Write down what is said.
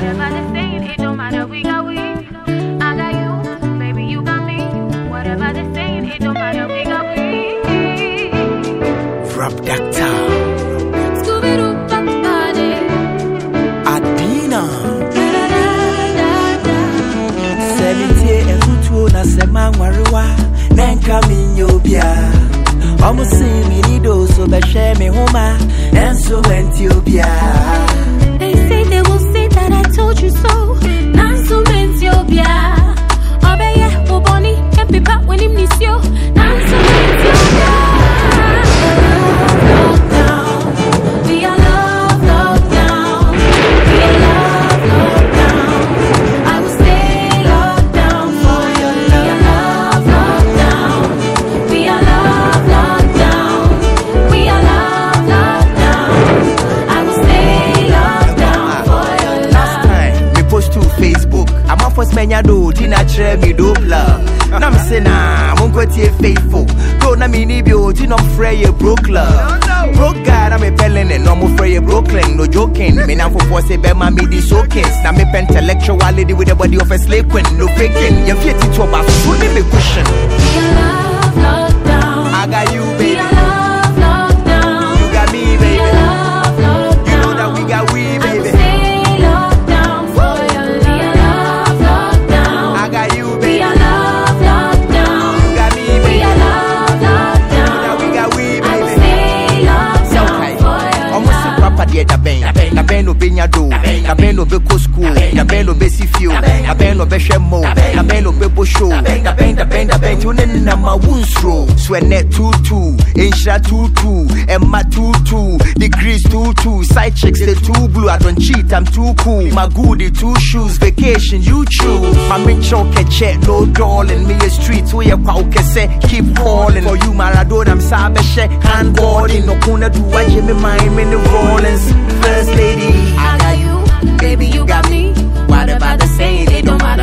Whatever they saying, it don't matter, we got we. I got you, baby, you got me. Whatever they saying, it don't matter, we got we. Rap Doctor Scooby-Doo, Papa-de. Adina 70 and Kutu na sema ngwariwa Nenka minyobia Omu si minido so be share me homa Enso wentiobia. They say they will say that I told you so. Nanso wentiobia. Obeye, Oboni, and Pipa when him miss you. Nanso wentiobia. We are love, lockdown. We are love, lockdown. I will stay locked down for your love. We are love, lockdown. We are love, lockdown. We are love, lockdown. I will stay locked down for your love. Last time, me post to Facebook I'm a first menya do, tina chere me do love. Na me say nah, mungo tie faithful. Go na me ni bio, tina fray broke love. Broke guy, I'm a pelling and no more fray Brooklyn, no joking. Me now for force be my midi soakings. Now me intellectual lady with the body of a slave queen, no faking. You fit it to a bath, so me cushion. We are love, lockdown. I got you, We baby. are love, lockdown. You got me, We baby. are love, lockdown. You know that we got we, I will baby. stay locked down for your love. We are love, lockdown. I got you, We baby. are love, lockdown. You got me, We baby. are love, lockdown. Now we got we, I will baby. stay locked down for your Almost love. proper dear da ben. Na ben no benya do. Na ben no be ko school. Na ben no be si fio. Na ben no be shemo. Na ben no be bo show. Na ben da ben. You na ma wunsro. Swenet 22. Insha 22. Emma 22. Degrees 22. Side chicks they too blue. I don't cheat. I'm too cool. My goodie 2 shoes. Vacation you choose. My me choke check no darling. Me a street where you kwa say keep calling. For you Maradona I'm sabeshe handballing. No kuna do I Jimmy mine me the Rollins. First lady, I got you, baby, you got me. Whatever they say, they don't matter.